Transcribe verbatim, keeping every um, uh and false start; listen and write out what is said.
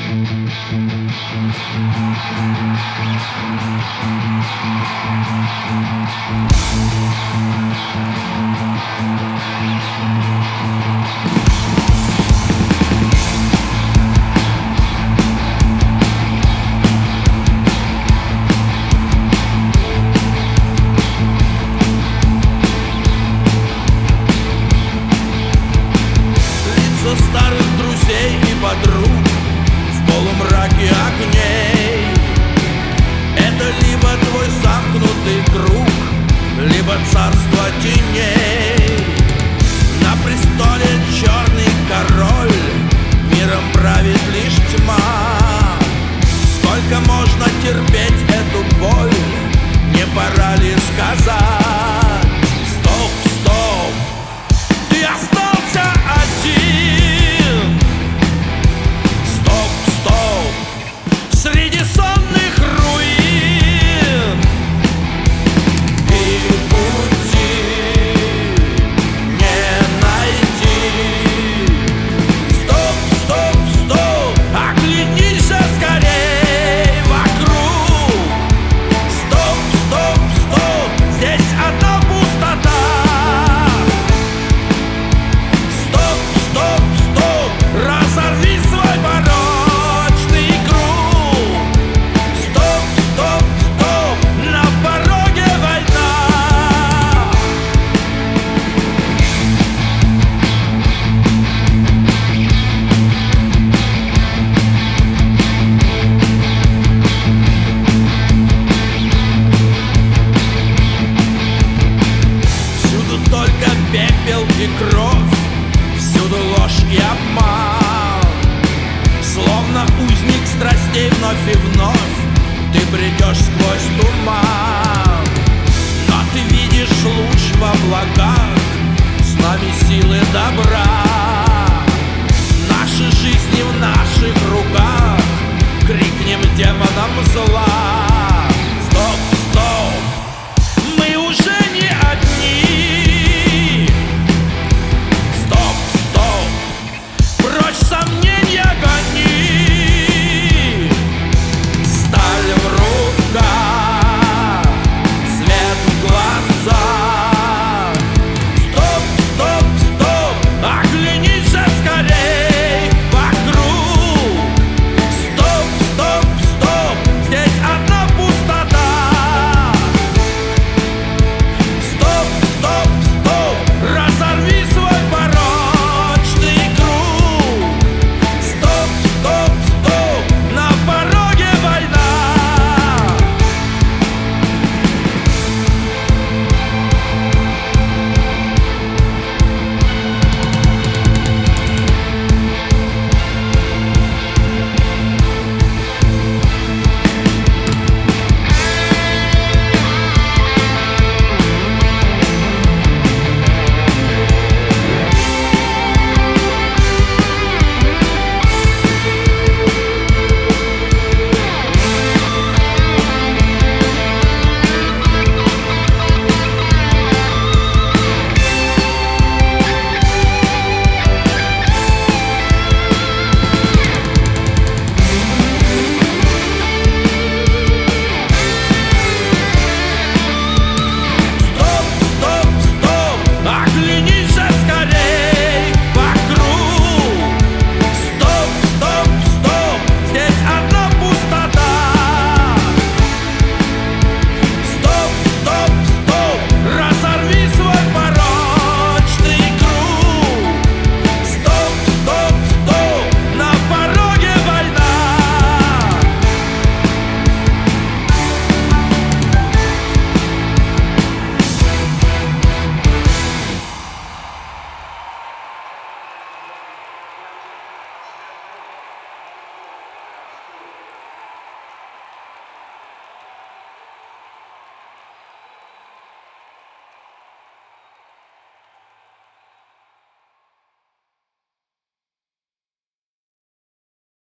Старых друзей и подруг в полумраке огней. Это либо твой замкнутый круг, либо царство теней. На престоле черный король, миром правит лишь тьма. Сколько можно терпеть эту боль, не пора ли сказать: стоп, стоп, ты остался один. Среди сонных руин и пути не найти. Стоп, стоп, стоп, оглянись скорей вокруг. Стоп, стоп, стоп, здесь одна пустота. Стоп, стоп, стоп, разорви свой порог. Пепел и кровь, всюду ложь и обман. Словно узник страстей вновь и вновь ты бредешь сквозь туман. Но ты видишь луч в облаках, с нами силы добра.